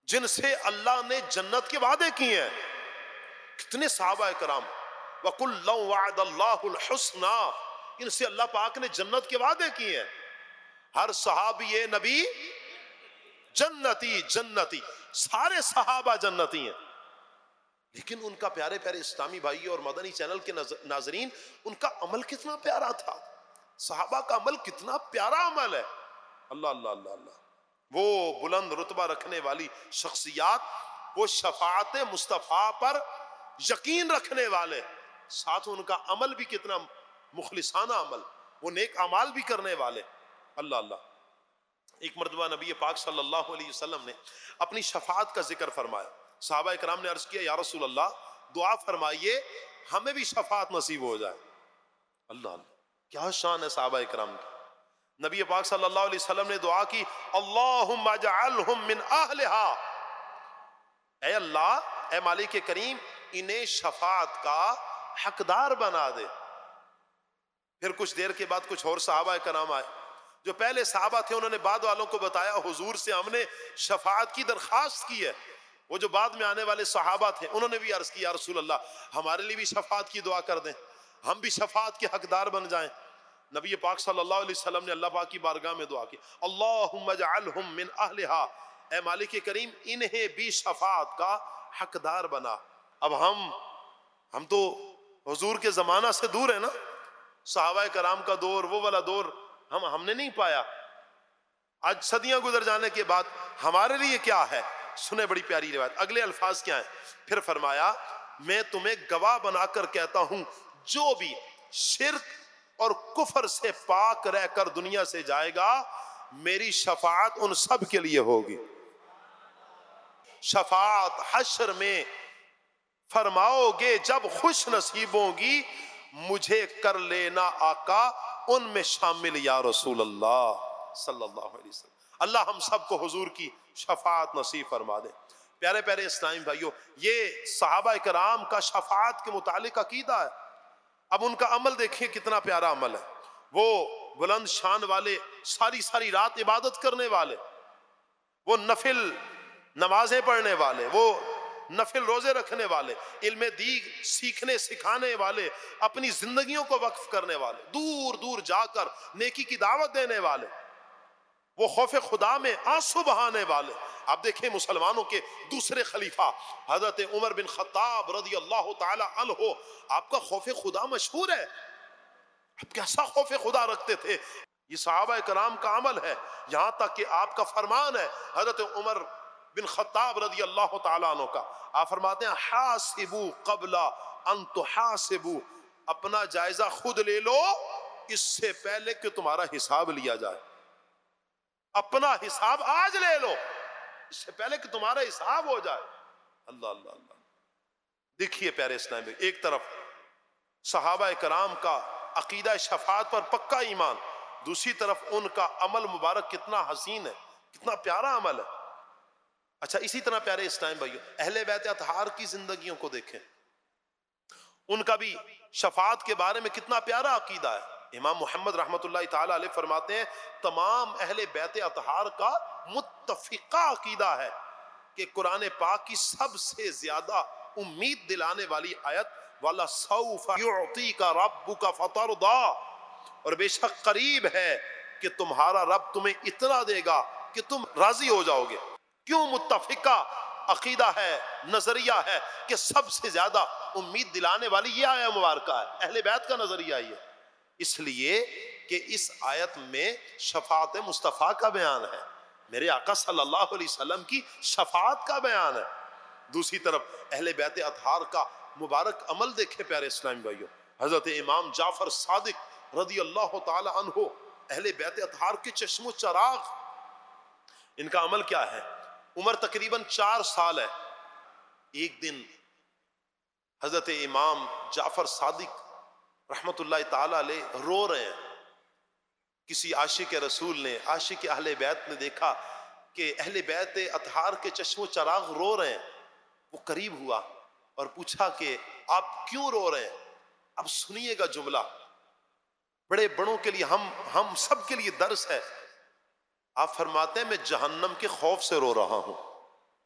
جن سے اللہ نے جنت کے وعدے کیے ہیں. کتنے صحابہ کرام. وَكُلًّا وَعَدَ اللَّهُ الْحُسْنَى، ان سے اللہ پاک نے جنت کے وعدے کیے ہیں. ہر صحابی نبی جنتی جنتی، سارے صحابہ جنتی ہیں. لیکن ان کا پیارے پیارے اسلامی بھائی اور مدنی چینل کے ناظرین، ان کا عمل کتنا پیارا تھا. صحابہ کا عمل کتنا پیارا عمل ہے. اللہ اللہ اللہ اللہ. وہ بلند رتبہ رکھنے والی شخصیات، وہ شفاعت مصطفیٰ پر یقین رکھنے والے، ساتھ ان کا عمل بھی کتنا مخلصانہ عمل، وہ نیک اعمال بھی کرنے والے. اللہ اللہ. ایک مرتبہ نبی پاک صلی اللہ علیہ وسلم نے اپنی شفاعت کا ذکر فرمایا. صحابہ کرام نے عرض کیا یا رسول اللہ دعا فرمائیے ہمیں بھی شفاعت نصیب ہو جائے. اللہ اللہ، کیا شان ہے صحابہ کرام کی. نبی پاک صلی اللہ علیہ وسلم نے دعا کی اللہم اجعلہم من اہلہا، اے اللہ، اے مالک کریم انہیں شفاعت کا حقدار بنا دے. پھر کچھ دیر کے بعد کچھ اور صحابہ کرام آئے. جو پہلے صحابہ تھے انہوں نے بعد والوں کو بتایا حضور سے ہم نے شفاعت کی درخواست کی ہے. وہ جو بعد میں آنے والے صحابہ تھے انہوں نے بھی عرض کیا یا رسول اللہ ہمارے لیے بھی شفاعت کی دعا کر دیں، ہم بھی شفاعت کے حقدار بن جائیں. نبی پاک صلی اللہ علیہ وسلم نے اللہ پاک کی بارگاہ میں دعا کی اللہم اجعلہم من اہلہا، اے مالک کریم انہیں بھی شفاعت کا حقدار بنا. اب ہم ہم تو حضور کے زمانہ سے دور ہیں نا. صحابہ کرام کا دور، وہ والا دور ہم ہم نے نہیں پایا. آج صدیاں گزر جانے کے بعد ہمارے لیے کیا ہے. سنیں بڑی پیاری روایت، اگلے الفاظ کیا ہیں. پھر فرمایا میں تمہیں گواہ بنا کر کہتا ہوں جو بھی شرک اور کفر سے پاک رہ کر دنیا سے جائے گا میری شفاعت ان سب کے لیے ہوگی. شفاعت حشر میں فرماؤ گے جب خوش نصیبوں گی مجھے کر لینا آقا ان میں شامل یا رسول اللہ صلی اللہ علیہ وسلم. اللہ ہم سب کو حضور کی شفاعت نصیب فرما دے. پیارے پیارے اسلامی بھائیوں، یہ صحابہ کرام کا شفاعت کے متعلق عقیدہ ہے. اب ان کا عمل دیکھیں کتنا پیارا عمل ہے. وہ بلند شان والے، ساری ساری رات عبادت کرنے والے، وہ نفل نمازیں پڑھنے والے، وہ نفل روزے رکھنے والے، علم دین سیکھنے سکھانے والے، اپنی زندگیوں کو وقف کرنے والے، دور دور جا کر نیکی کی دعوت دینے والے، وہ خوف خدا میں آنسو بہانے والے. آپ دیکھیں مسلمانوں کے دوسرے خلیفہ حضرت عمر بن خطاب رضی اللہ تعالی عنہ، آپ کا خوف خدا مشہور ہے. آپ کیسا خوف خدا رکھتے تھے. یہ صحابہ کرام کا عمل ہے. یہاں تک کہ آپ کا فرمان ہے حضرت عمر بن خطاب رضی اللہ تعالیٰ عنہ کا، آپ فرماتے ہیں حاسبو قبل ان تحاسبو، اپنا جائزہ خود لے لو اس سے پہلے کہ تمہارا حساب لیا جائے. اپنا حساب آج لے لو اس سے پہلے کہ تمہارا حساب ہو جائے. اللہ اللہ اللہ. دیکھیے پیارے اسلام میں، ایک طرف صحابہ کرام کا عقیدہ شفاعت پر پکا ایمان، دوسری طرف ان کا عمل مبارک کتنا حسین ہے، کتنا پیارا عمل ہے. اچھا اسی طرح پیارے اسلام بھائیو، اہل بیت اطہار کی زندگیوں کو دیکھیں، ان کا بھی شفاعت کے بارے میں کتنا پیارا عقیدہ ہے. امام محمد رحمت اللہ تعالی علیہ فرماتے ہیں تمام اہل بیت اطہار کا متفقہ عقیدہ ہے کہ قرآن پاک کی سب سے زیادہ امید دلانے والی آیت وَلَسَوْفَ يُعْطِيكَ رَبُّكَ فَتَرْضَىٰ، اور بے شک قریب ہے کہ تمہارا رب تمہیں اتنا دے گا کہ تم راضی ہو جاؤ گے. کیوں متفقہ عقیدہ ہے، نظریہ ہے کہ سب سے زیادہ امید دلانے والی یہ آیت مبارکہ ہے، اہل بیت کا نظریہ یہ، اس لیے کہ اس آیت میں شفاعت مصطفیٰ کا بیان ہے، میرے آقا صلی اللہ علیہ وسلم کی شفاعت کا بیان ہے. دوسری طرف اہل بیت اطہار کا مبارک عمل دیکھے پیارے اسلامی بھائیوں. حضرت امام جعفر صادق رضی اللہ تعالی عنہ اہل بیت اطہار کے چشم و چراغ، ان کا عمل کیا ہے. عمر تقریباً چار سال ہے. ایک دن حضرت امام جعفر صادق رحمت اللہ تعالی علیہ رو رہے ہیں. کسی عاشق رسول نے، عاشق اہل بیت نے دیکھا کہ اہل بیت اطہار کے چشم و چراغ رو رہے ہیں. وہ قریب ہوا اور پوچھا کہ آپ کیوں رو رہے ہیں. اب سنیے گا جملہ، بڑے بڑوں کے لیے، ہم ہم سب کے لیے درس ہے. آپ فرماتے ہیں میں جہنم کے خوف سے رو رہا ہوں.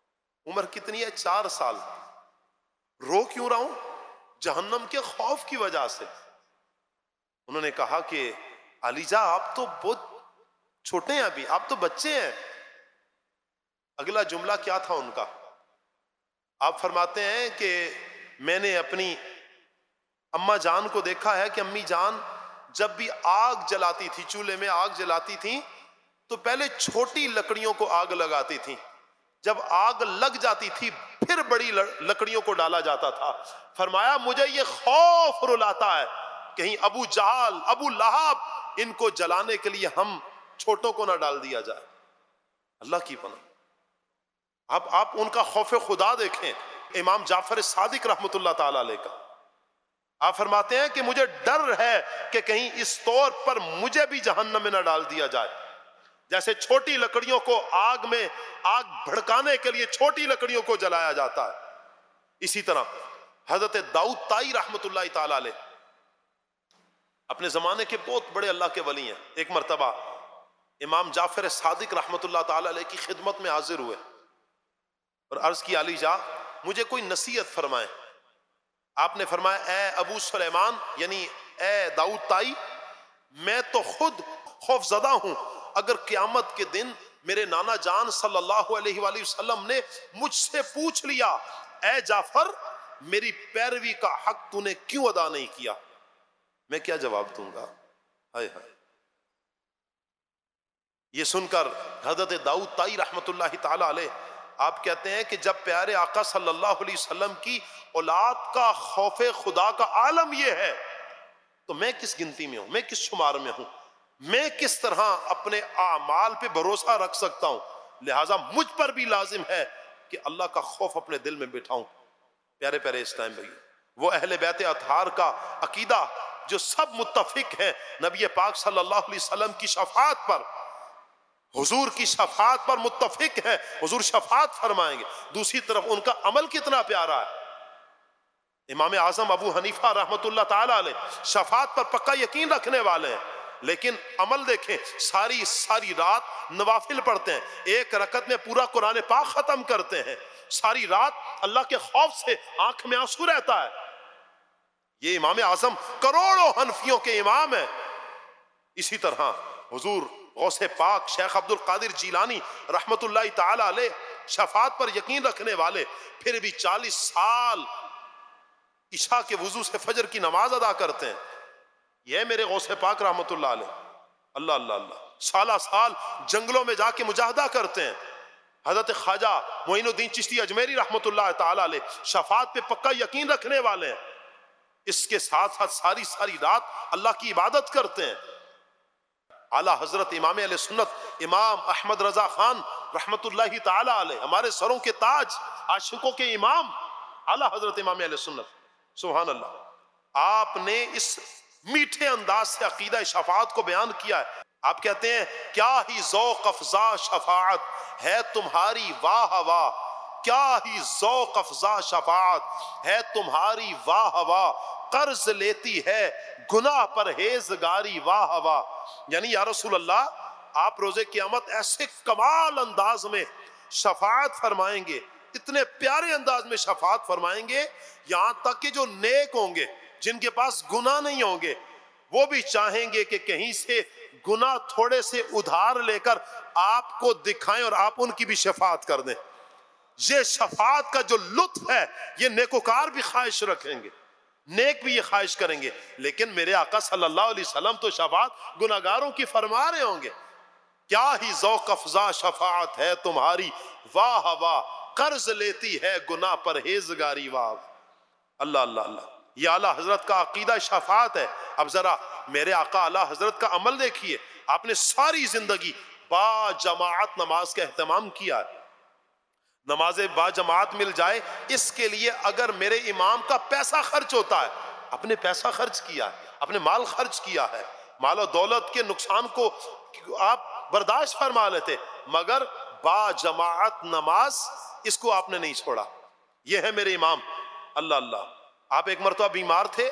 عمر کتنی ہے؟ چار سال. رو کیوں رہا ہوں؟ جہنم کے خوف کی وجہ سے. انہوں نے کہا کہ علی جا آپ تو بہت چھوٹے ہیں ابھی، آپ تو بچے ہیں. اگلا جملہ کیا تھا ان کا؟ آپ فرماتے ہیں کہ میں نے اپنی اماں جان کو دیکھا ہے کہ امی جان جب بھی آگ جلاتی تھی، چولہے میں آگ جلاتی تھی تو پہلے چھوٹی لکڑیوں کو آگ لگاتی تھی، جب آگ لگ جاتی تھی پھر بڑی لکڑیوں کو ڈالا جاتا تھا. فرمایا مجھے یہ خوف رلاتا ہے کہیں ابو جہل، ابو لہب ان کو جلانے کے لیے ہم چھوٹوں کو نہ ڈال دیا جائے. اللہ کی پناہ. آپ آپ ان کا خوف خدا دیکھیں. امام جعفر صادق رحمت اللہ تعالی علیہ کا آپ فرماتے ہیں کہ مجھے ڈر ہے کہ کہیں اس طور پر مجھے بھی جہنم میں نہ ڈال دیا جائے. جیسے چھوٹی لکڑیوں کو آگ میں آگ بھڑکانے کے لیے چھوٹی لکڑیوں کو جلایا جاتا ہے، اسی طرح حضرت داؤد طائی رحمت اللہ تعالی علیہ اپنے زمانے کے بہت بڑے اللہ کے ولی ہیں. ایک مرتبہ امام جعفر صادق رحمت اللہ تعالی علیہ کی خدمت میں حاضر ہوئے اور عرض کی علی جا مجھے کوئی نصیحت فرمائیں. آپ نے فرمایا اے ابو سلیمان یعنی اے داؤد طائی، میں تو خود خوف زدہ ہوں اگر قیامت کے دن میرے نانا جان صلی اللہ علیہ وآلہ وسلم نے مجھ سے پوچھ لیا اے جعفر میری پیروی کا حق تو نے کیوں ادا نہیں کیا، میں کیا جواب دوں گا؟ ہائے ہائے. یہ سن کر حضرت داؤد طائی رحمت اللہ تعالی علیہ آپ کہتے ہیں کہ جب پیارے آقا صلی اللہ علیہ وسلم کی اولاد کا خوف خدا کا عالم یہ ہے تو میں کس گنتی میں ہوں، میں کس شمار میں ہوں، میں کس طرح اپنے اعمال پہ بھروسہ رکھ سکتا ہوں. لہٰذا مجھ پر بھی لازم ہے کہ اللہ کا خوف اپنے دل میں بٹھاؤں. پیارے پیارے اسلام بھائی، وہ اہل بیت اطہار کا عقیدہ جو سب متفق ہیں نبی پاک صلی اللہ علیہ وسلم کی شفاعت پر، حضور کی شفاعت پر متفق ہے، حضور شفاعت فرمائیں گے. دوسری طرف ان کا عمل کتنا پیارا ہے. امام اعظم ابو حنیفہ رحمت اللہ تعالی علیہ شفاعت پر پکا یقین رکھنے والے ہیں، لیکن عمل دیکھیں ساری ساری رات نوافل پڑھتے ہیں، ایک رکعت میں پورا قرآن پاک ختم کرتے ہیں، ساری رات اللہ کے خوف سے آنکھ میں آنسو رہتا ہے. یہ امام اعظم کروڑوں حنفیوں کے امام ہیں. اسی طرح حضور غوث پاک شیخ عبد القادر جیلانی رحمت اللہ تعالی علیہ شفاعت پر یقین رکھنے والے، پھر بھی چالیس سال عشاء کے وضو سے فجر کی نماز ادا کرتے ہیں. یہ میرے غوث پاک رحمت اللہ علیہ. اللہ اللہ اللہ. سالہ سال جنگلوں میں جا کے مجاہدہ کرتے ہیں. حضرت خواجہ معین الدین چشتی اجمیری رحمت اللہ تعالی علیہ شفاعت پہ پکا یقین رکھنے والے ہیں. اس کے ساتھ ساتھ ساری ساری رات اللہ کی عبادت کرتے ہیں. اعلیٰ حضرت امام علیہ سنت امام احمد رضا خان رحمت اللہ تعالی علیہ ہمارے سروں کے تاج، عاشقوں کے امام اعلیٰ حضرت امام علیہ سنت سبحان اللہ. آپ نے اس میٹھے انداز سے عقیدہ شفاعت کو بیان کیا ہے. آپ کہتے ہیں کیا ہی ذوق افزا شفاعت ہے تمہاری واہ واہ، کیا ہی ذوق افزا شفاعت ہے تمہاری واہ واہ، قرض لیتی ہے گناہ پرہیزگاری واہ واہ. یعنی یا رسول اللہ آپ روز قیامت ایسے کمال انداز میں شفاعت فرمائیں گے، اتنے پیارے انداز میں شفاعت فرمائیں گے، یہاں تک کہ جو نیک ہوں گے جن کے پاس گناہ نہیں ہوں گے وہ بھی چاہیں گے کہ کہیں سے گناہ تھوڑے سے ادھار لے کر آپ کو دکھائیں اور آپ ان کی بھی شفاعت کر دیں. یہ شفاعت کا جو لطف ہے یہ نیکوکار بھی خواہش رکھیں گے، نیک بھی یہ خواہش کریں گے. لیکن میرے آقا صلی اللہ علیہ وسلم تو شفاعت گناہگاروں کی فرما رہے ہوں گے. کیا ہی ذوق افزا شفاعت ہے تمہاری واہ واہ، قرض لیتی ہے گناہ پرہیزگاری واہ. اللہ اللہ اللہ. یہ اعلیٰ حضرت کا عقیدہ شفاعت ہے. اب ذرا میرے آقا اعلیٰ حضرت کا عمل دیکھیے. آپ نے ساری زندگی با جماعت نماز کا اہتمام کیا ہے. نماز با جماعت مل جائے اس کے لیے اگر میرے امام کا پیسہ خرچ ہوتا ہے، اپنے پیسہ خرچ کیا ہے، اپنے مال خرچ کیا ہے، مال و دولت کے نقصان کو آپ برداشت فرما لیتے، مگر با جماعت نماز اس کو آپ نے نہیں چھوڑا. یہ ہے میرے امام. اللہ اللہ. آپ ایک مرتبہ بیمار تھے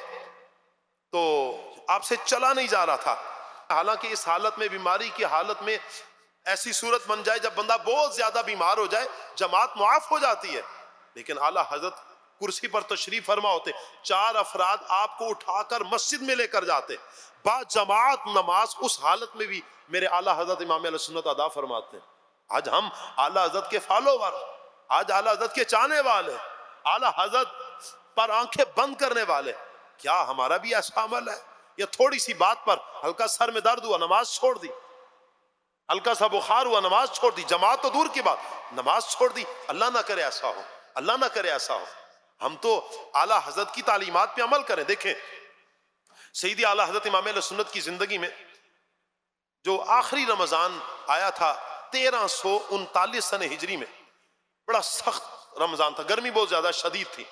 تو آپ سے چلا نہیں جا رہا تھا، حالانکہ اس حالت میں بیماری کی حالت میں ایسی صورت بن جائے جب بندہ بہت زیادہ بیمار ہو جائے جماعت معاف ہو جاتی ہے، لیکن اعلیٰ حضرت کرسی پر تشریف فرما ہوتے، چار افراد آپ کو اٹھا کر مسجد میں لے کر جاتے، با جماعت نماز اس حالت میں بھی میرے اعلیٰ حضرت امام اہل سنت ادا فرماتے ہیں۔ آج ہم اعلیٰ حضرت کے فالوور، آج اعلیٰ حضرت کے چاہنے والے، اعلیٰ حضرت پر آنکھیں بند کرنے والے، کیا ہمارا بھی ایسا عمل ہے؟ یا تھوڑی سی بات پر ہلکا سر میں درد ہوا نماز چھوڑ دی، ہلکا سا بخار ہوا نماز چھوڑ دی، جماعت تو دور کی بات نماز چھوڑ دی؟ اللہ نہ کرے ایسا ہو، اللہ نہ کرے ایسا ہو۔ ہم تو اعلیٰ حضرت کی تعلیمات پہ عمل کریں۔ دیکھیں سیدی اعلیٰ حضرت امام اہل سنت کی زندگی میں جو آخری رمضان آیا تھا تیرہ سو انتالیس سن ہجری میں، بڑا سخت رمضان تھا، گرمی بہت زیادہ شدید تھی،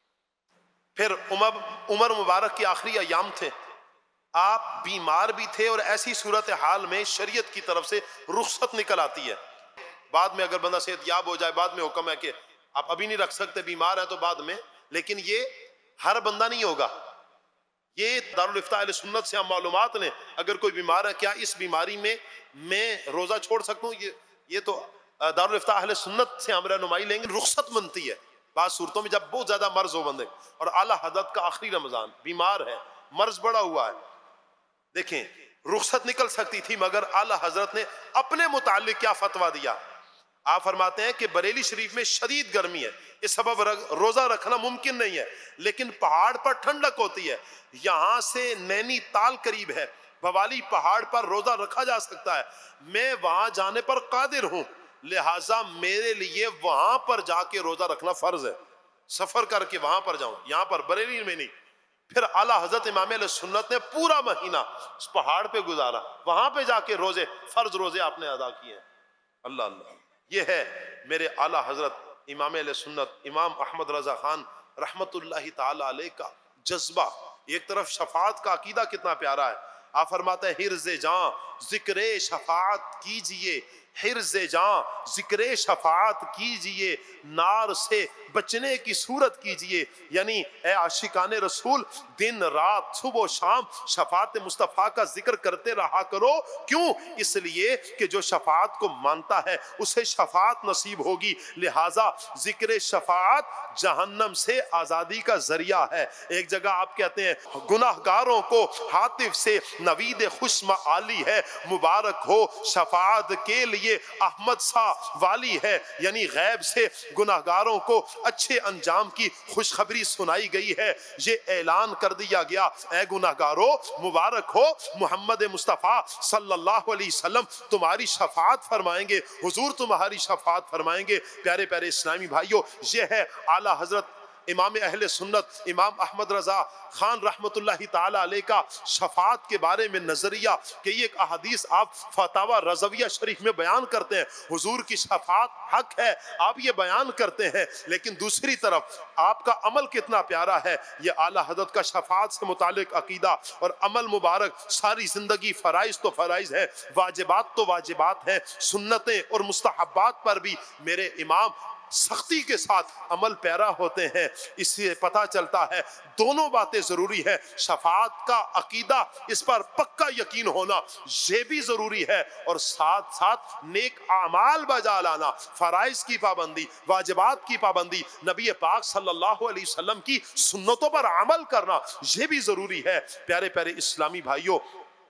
پھر عمر عمر مبارک کے آخری ایام تھے، آپ بیمار بھی تھے اور ایسی صورتحال میں شریعت کی طرف سے رخصت نکل آتی ہے۔ بعد میں اگر بندہ صحت یاب ہو جائے بعد میں حکم ہے کہ آپ ابھی نہیں رکھ سکتے، بیمار ہے تو بعد میں، لیکن یہ ہر بندہ نہیں ہوگا۔ یہ دارالافتاء اہل سنت سے ہم معلومات لیں، اگر کوئی بیمار ہے کیا اس بیماری میں میں روزہ چھوڑ سکتا ہوں، یہ یہ تو دارالافتاء اہل سنت سے ہم رہنمائی لیں گے۔ رخصت بنتی ہے بعض صورتوں میں جب بہت زیادہ مرض ہو بندے، اور اعلیٰ حضرت کا آخری رمضان، بیمار ہے، مرض بڑا ہوا ہے، دیکھیں رخصت نکل سکتی تھی، مگر اعلیٰ حضرت نے اپنے متعلق کیا فتویٰ دیا۔ آپ فرماتے ہیں کہ بریلی شریف میں شدید گرمی ہے، اس سبب روزہ رکھنا ممکن نہیں ہے، لیکن پہاڑ پر ٹھنڈک ہوتی ہے، یہاں سے نینی تال قریب ہے، بوالی پہاڑ پر روزہ رکھا جا سکتا ہے، میں وہاں جانے پر قادر ہوں، لہٰذا میرے لیے وہاں پر جا کے روزہ رکھنا فرض ہے، سفر کر کے وہاں پر جاؤں، یہاں پر بریلی میں نہیں۔ پھر اعلیٰ حضرت امام اہل سنت نے پورا مہینہ اس پہاڑ پہ گزارا، وہاں پہ جا کے روزے فرض روزے آپ نے ادا کیے ہیں۔ اللہ اللہ، یہ ہے میرے اعلیٰ حضرت امام اہل سنت امام احمد رضا خان رحمت اللہ تعالی علیہ کا جذبہ۔ ایک طرف شفاعت کا عقیدہ کتنا پیارا ہے، آپ فرماتے ہیں حرز جاں ذکر شفاعت کیجئے، حرز جاں ذکر شفاعت کیجئے، نار سے بچنے کی صورت کیجئے، یعنی اے عاشقان رسول دن رات صبح و شام شفاعت مصطفیٰ کا ذکر کرتے رہا کرو۔ کیوں؟ اس لیے کہ جو شفاعت کو مانتا ہے اسے شفاعت نصیب ہوگی، لہٰذا ذکر شفاعت جہنم سے آزادی کا ذریعہ ہے۔ ایک جگہ آپ کہتے ہیں گناہ گاروں کو ہاتف سے نوید خوش معالی ہے، مبارک ہو شفاعت کے لیے احمد سا والی ہے، یعنی غیب سے گناہ گاروں کو اچھے انجام کی خوشخبری سنائی گئی ہے، یہ اعلان کر دیا گیا اے گناہ گارو مبارک ہو محمد مصطفیٰ صلی اللہ علیہ وسلم تمہاری شفاعت فرمائیں گے، حضور تمہاری شفاعت فرمائیں گے۔ پیارے پیارے اسلامی بھائیوں، یہ ہے اعلیٰ حضرت امام اہل سنت امام احمد رضا خان رحمت اللہ تعالی علیہ کا شفاعت کے بارے میں نظریہ، کہ یہ ایک احادیث آپ فتاوی رضویہ شریف میں بیان کرتے ہیں، حضور کی شفاعت حق ہے، آپ یہ بیان کرتے ہیں، لیکن دوسری طرف آپ کا عمل کتنا پیارا ہے۔ یہ اعلیٰ حضرت کا شفاعت سے متعلق عقیدہ اور عمل مبارک، ساری زندگی فرائض تو فرائض ہیں، واجبات تو واجبات ہیں، سنتیں اور مستحبات پر بھی میرے امام سختی کے ساتھ عمل پیرا ہوتے ہیں۔ اس سے پتہ چلتا ہے دونوں باتیں ضروری ہے، شفاعت کا عقیدہ اس پر پکا یقین ہونا یہ بھی ضروری ہے، اور ساتھ ساتھ نیک اعمال بجا لانا، فرائض کی پابندی، واجبات کی پابندی، نبی پاک صلی اللہ علیہ وسلم کی سنتوں پر عمل کرنا یہ بھی ضروری ہے۔ پیارے پیارے اسلامی بھائیوں،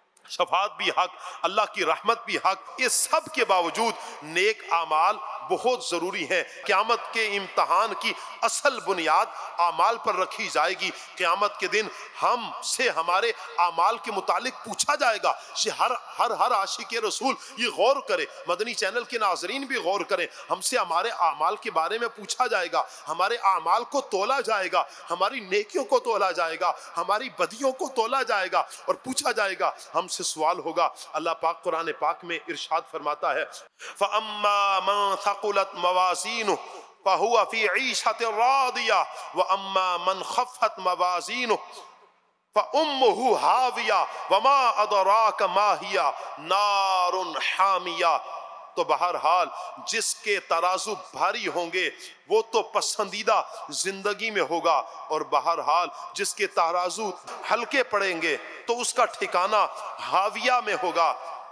شفاعت بھی حق، اللہ کی رحمت بھی حق، اس سب کے باوجود نیک اعمال بہت ضروری ہیں۔ قیامت کے امتحان کی اصل بنیاد اعمال پر رکھی جائے گی۔ قیامت کے دن ہم سے ہمارے اعمال کے متعلق پوچھا جائے گا۔ یہ ہر ہر ہر عاشق رسول یہ غور کرے، مدنی چینل کے ناظرین بھی غور کریں، ہم سے ہمارے اعمال کے بارے میں پوچھا جائے گا، ہمارے اعمال کو تولا جائے گا، ہماری نیکیوں کو تولا جائے گا، ہماری بدیوں کو تولا جائے گا، اور پوچھا جائے گا، ہم سے سوال ہوگا۔ اللہ پاک قرآن پاک میں ارشاد فرماتا ہے فَأَمَّا مَنْ ثَقُلَتْ مَوَازِينُهُ فَهُوَ فِي عِيشَةٍ رَاضِيَةٍ وَأَمَّا مَنْ خَفَّتْ مَوَازِينُهُ فَأُمُّهُ هَاوِيَةٌ وَمَا أَدْرَاكَ مَا هِيَ نَارٌ حَامِيَةٌ۔ تو بہرحال جس کے ترازو بھاری ہوں گے وہ تو پسندیدہ زندگی میں ہوگا، اور بہرحال جس کے ترازو ہلکے پڑیں گے تو اس کا ٹھکانہ ہاویہ میں ہوگا،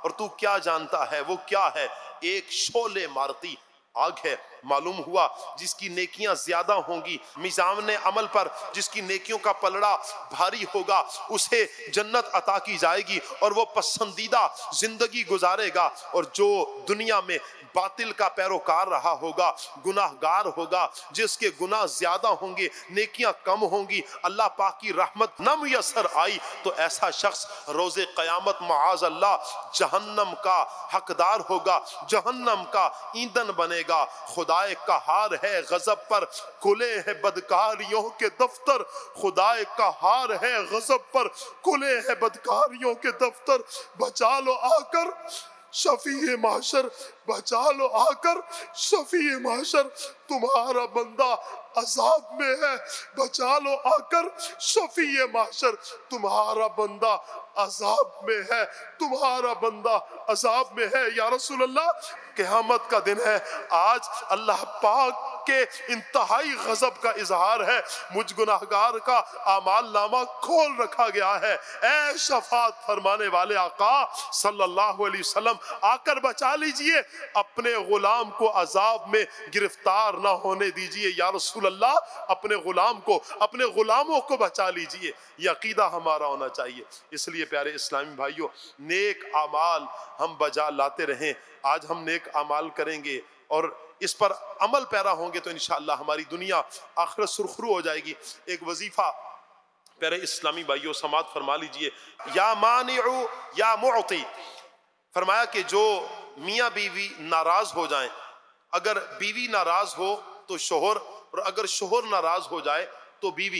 اور تو کیا جانتا ہے وہ کیا ہے؟ ایک شعلے مارتی آگ ہے۔ معلوم ہوا جس کی نیکیاں زیادہ ہوں گی میزان عمل پر، جس کی نیکیوں کا پلڑا بھاری ہوگا، اسے جنت عطا کی جائے گی اور وہ پسندیدہ زندگی گزارے گا، اور جو دنیا میں باطل کا پیروکار رہا ہوگا، گناہ گار ہوگا، جس کے گناہ زیادہ ہوں گے، نیکیاں کم ہوں گی، اللہ پاک کی رحمت نہ میسر آئی، تو ایسا شخص روز قیامت معاذ اللہ جہنم کا حقدار ہوگا، جہنم کا ایندھن بنے گا۔ خدائے قہار ہے غضب پر کھلے ہیں بدکاریوں کے دفتر، خدائے قہار ہے غضب پر کھلے ہیں بدکاریوں کے دفتر، بچا لو آ کر شفیع محشر، بچا لو آ کر شفیع محشر، تمہارا بندہ عذاب میں ہے، بچا لو آ کر شفیع محشر، تمہارا بندہ عذاب میں ہے، تمہارا بندہ عذاب میں ہے۔ یا رسول اللہ، قیامت کا دن ہے، آج اللہ پاک کے انتہائی غضب کا اظہار ہے، مجھ گناہگار کا اعمال نامہ کھول رکھا گیا ہے۔ اے شفاعت فرمانے والے آقا صلی اللہ علیہ وسلم، آ کر بچا لیجئے، اپنے غلام کو عذاب میں گرفتار نہ ہونے دیجئے۔ یا رسول اللہ، اپنے غلام کو، اپنے غلاموں کو بچا لیجئے۔ یہ عقیدہ ہمارا ہونا چاہیے۔ اس لیے پیارے اسلامی بھائیوں، نیک اعمال ہم بجا لاتے رہیں۔ آج ہم نیک اعمال کریں گے اور اس پر عمل پیرا ہوں گے تو انشاءاللہ ہماری دنیا آخرت سرخرو ہو جائے گی۔ ایک وظیفہ پیارے اسلامی بھائیوں سماعت فرما لیجئے، یا مانع یا معطی، فرمایا کہ جو میاں بیوی ناراض ہو جائیں، اگر بیوی ناراض ہو تو شوہر، اور اگر شوہر ناراض ہو جائے تو بیوی،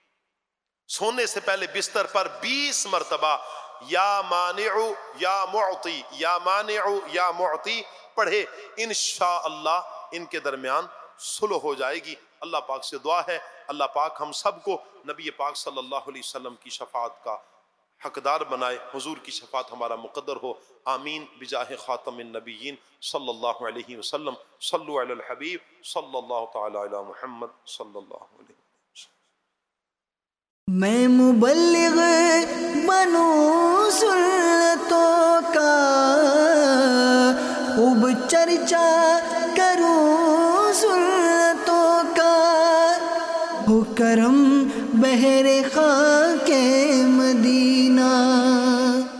سونے سے پہلے بستر پر بیس مرتبہ یا مانع یا معطی، یا مانع یا معطی پڑھے، انشاءاللہ ان کے درمیان صلح ہو جائے گی۔ اللہ پاک سے دعا ہے اللہ پاک ہم سب کو نبی پاک صلی اللہ علیہ وسلم کی شفاعت کا حقدار بنائے، حضور کی شفاعت ہمارا مقدر ہو، آمین بجاہ خاتم النبیین صلی اللہ علیہ وسلم۔ صلو علی الحبیب صلی اللہ تعالی علی محمد صلی اللہ علیہ وسلم۔ میں مبلغ بنوں سنتوں کا، خوب چرچا کروں سنتوں کا، ہو کرم بہر خاک مدینہ۔